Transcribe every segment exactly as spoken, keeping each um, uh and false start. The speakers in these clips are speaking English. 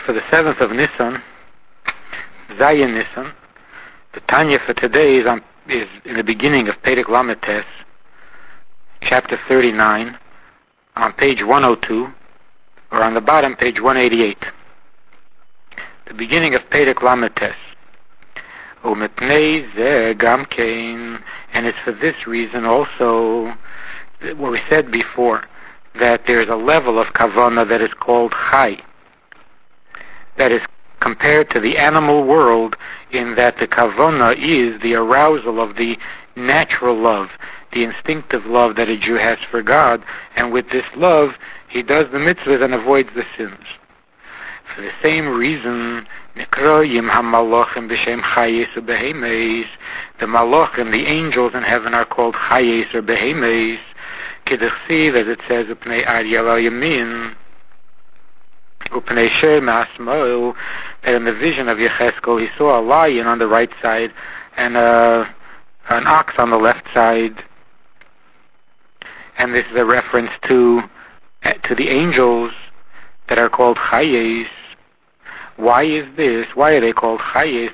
for the seventh of Nisan, Zayin Nisan. The Tanya for today is, on, is in the beginning of Perek Lamed Tes, chapter thirty-nine, on page one oh two, or on the bottom, page one eighty-eight. The beginning of Perek Lamed Tes. U'mipnei zeh gam kein, and it's for this reason also, what we said before, that there's a level of kavana that is called chai, that is compared to the animal world, in that the kavana is the arousal of the natural love, the instinctive love that a Jew has for God, and with this love he does the mitzvahs and avoids the sins. For the same reason, Nikroyim ha-malachim b'shem chayes u'behemes, the malachim, the angels in heaven, are called chayes or behemes, k'dechsiv, as it says, upnei aryeh lo yamin, upnei sher ma'asmo, that in the vision of Yecheskel he saw a lion on the right side and uh, an ox on the left side. And this is a reference to to the angels that are called chayes. Why is this? Why are they called chayes?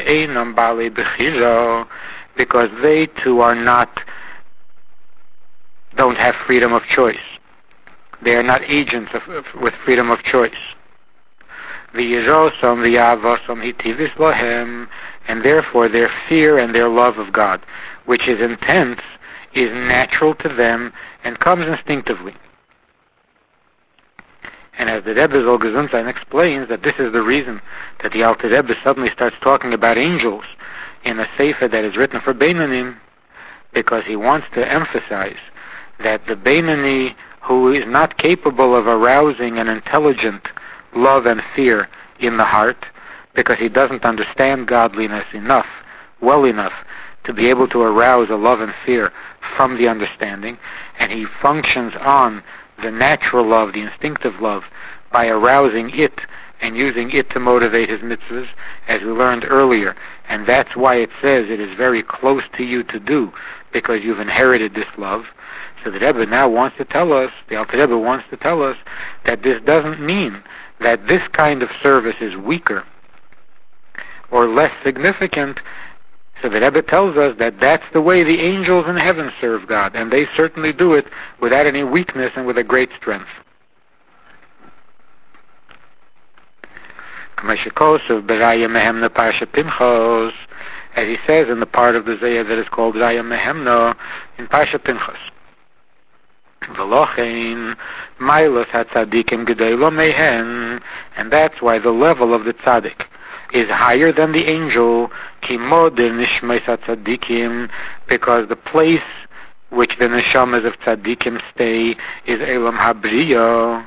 Because they too are not, don't have freedom of choice. They are not agents of, of, with freedom of choice. V'yirosam v'yavosam hitivis lohem, and therefore their fear and their love of God, which is intense, is natural to them and comes instinctively. And as the Rebbe Zol Gesundsein explains, that this is the reason that the Alter Rebbe suddenly starts talking about angels in a sefer that is written for Beinanim, because he wants to emphasize that the Beinani who is not capable of arousing an intelligent love and fear in the heart, because he doesn't understand godliness enough, well enough, to be able to arouse a love and fear from the understanding, and he functions on the natural love, the instinctive love, by arousing it and using it to motivate his mitzvahs, as we learned earlier. And that's why it says it is very close to you to do, because you've inherited this love. So the Rebbe now wants to tell us, the Alter Rebbe wants to tell us, that this doesn't mean that this kind of service is weaker or less significant. So the Rebbe tells us that that's the way the angels in heaven serve God, and they certainly do it without any weakness and with a great strength. As he says in the part of the Zayah that is called Raya Mehemna in Parsha Pinchas. And that's why the level of the tzaddik is higher than the angel, because the place which the neshamas of tzaddikim stay is Elam Habriya,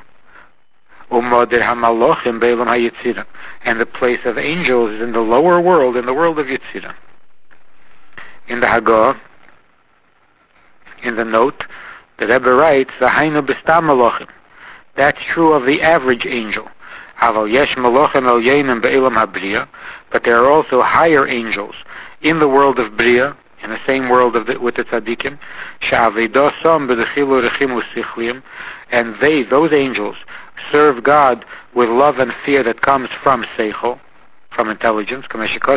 and the place of angels is in the lower world, in the world of Yetzirah. In the Haggadah, in the note, the Rebbe writes, that's true of the average angel. But there are also higher angels in the world of Bria, in the same world of the, with the tzaddikim, and they, those angels, serve God with love and fear that comes from seichel, from intelligence,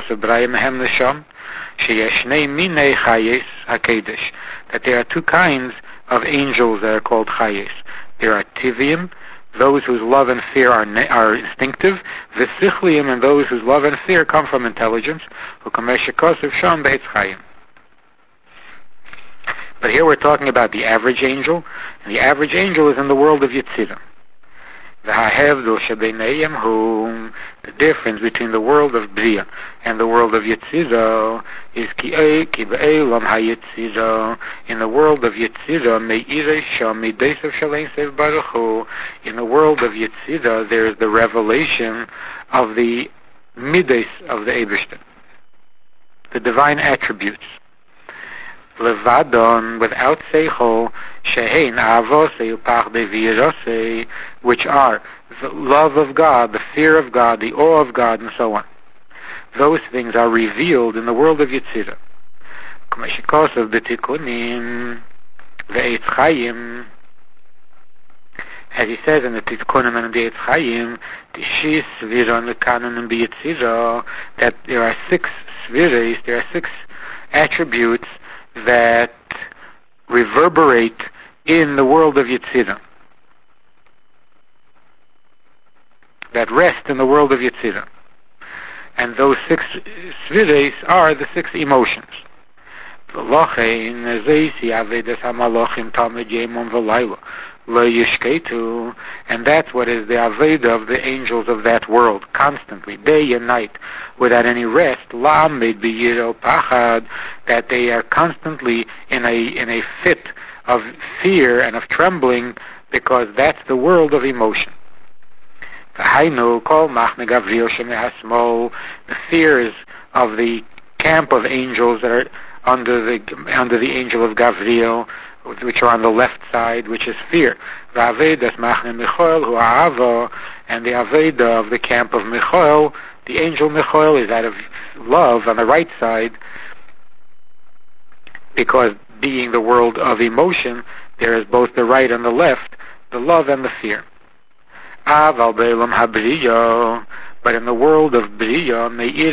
that there are two kinds of angels that are called chayes. There are tivim, those whose love and fear are are instinctive, v'sichliim, and those whose love and fear come from intelligence, who kameshikosav sham be'etz chayim. But here we're talking about the average angel, and the average angel is in the world of Yetzirah. The difference between the world of Bria and the world of Yetzirah is ki be'elam haYetzirah. In the world of Yetzirah, me'irei sham mideisav shalein sev baruch hu. In the world of Yetzirah, there is the revelation of the mides of the Eibishter, the divine attributes. Levadon, without seichel, shehein avosei upachdei v'yirosei, which are the love of God, the fear of God, the awe of God, and so on. Those things are revealed in the world of Yetzirah. K'meshikosav b'tikunim ve'etz chayim, As he says in the Titkunim and the Eitz Chaim, the Shis, Svira, and the Kanan and B'Yitzira, that there are six Sviras, there are six attributes that reverberate in the world of Yetzirah, that rest in the world of Yetzirah. And those six Sviras are the six emotions. And that's what is the Aveda of the angels of that world, constantly, day and night, without any rest, that they are constantly in a in a fit of fear and of trembling, because that's the world of emotion. The fears of the camp of angels that are under the under the angel of Gavriel, which are on the left side, which is fear. And the Aveda of the camp of Michael, the angel Michael, is out of love on the right side, because being the world of emotion, there is both the right and the left, the love and the fear. But in the world of B'riya,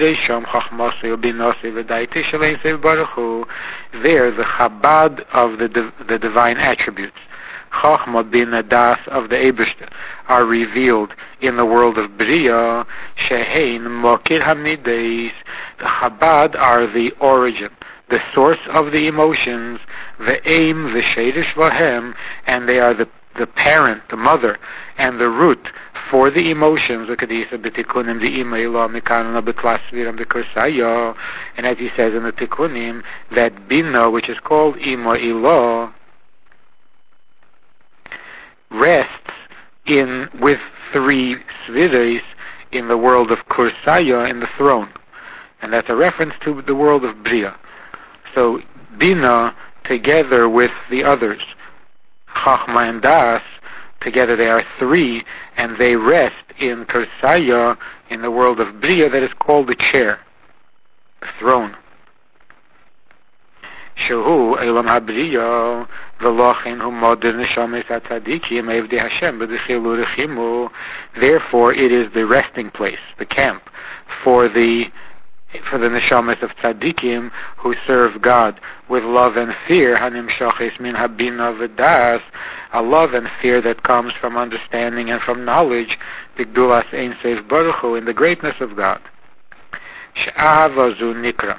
there the Chabad of the, the divine attributes, Chachma Bina Das of the Eibishter, are revealed in the world of B'riya. Shehein Mokir Hamideis. The Chabad are the origin, the source of the emotions, the aim, the Shedish Vahem, and they are the the parent, the mother, and the root for the emotions. And as he says in the Tikkunim, that Bina, which is called Ima Ilah, rests in with three Sviras in the world of Kursaya, in the throne. And that's a reference to the world of Bria. So Bina, together with the others, Chachma and Das, together they are three, and they rest in Kursaya, in the world of Bria, that is called the chair, the throne. Shehu Elam HaBriya, V'lochin Hu Moder Neshames HaTzadikim Evdei Hashem B'Dechilu Rechimu. Therefore, it is the resting place, the camp, for the for the neshamas of tzaddikim who serve God with love and fear, hanim shachis min habina v'das, a love and fear that comes from understanding and from knowledge, b'gdulas ein seif baruch hu, in the greatness of God. She'ahava zu nikra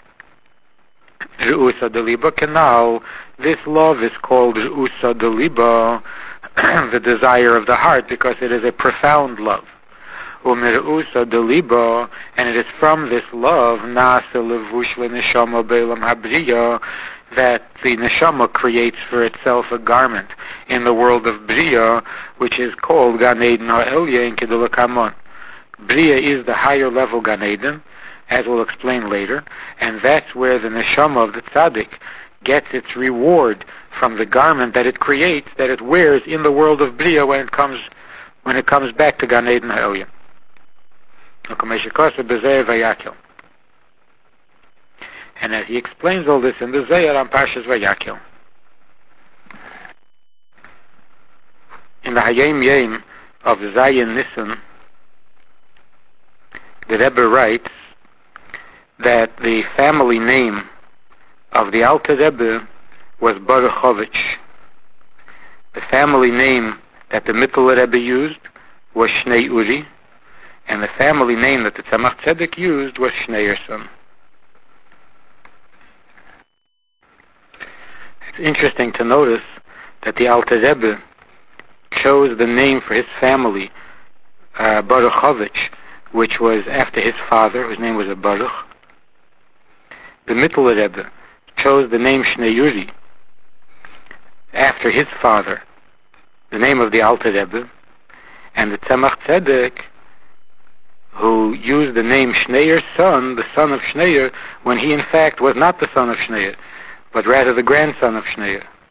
Ru'usa deliba canal. This love is called Ru'usa deliba, the desire of the heart, because it is a profound love. Umirusa deliba, and it is from this love nasa levush leneshama beilam habriya, that the neshama creates for itself a garment in the world of Bria, which is called Gan Eden HaElya in Kedula Kamon. Bria is the higher level Gan Eden, as we'll explain later, and that's where the neshama of the tzaddik gets its reward from the garment that it creates, that it wears in the world of Bria when it comes when it comes back to Gan Eden HaElya. And as he explains all this in the Zayar on Parshas Vayakil. In the Hayom Yom of Zayin Nisan, the Rebbe writes that the family name of the Alter Rebbe was Baruchovich. The family name that the Mittler Rebbe used was Shnei Uri, and the family name that the Tzemach Tzedek used was Schneerson. It's interesting to notice that the Alter Rebbe chose the name for his family, uh, Baruchovich, which was after his father, whose name was a Baruch. The Mittler Rebbe chose the name Shnei Uri after his father, the name of the Alter Rebbe, and the Tzemach Tzedek, who used the name Schneer's son, the son of Schneer, when he in fact was not the son of Schneer, but rather the grandson of Schneer.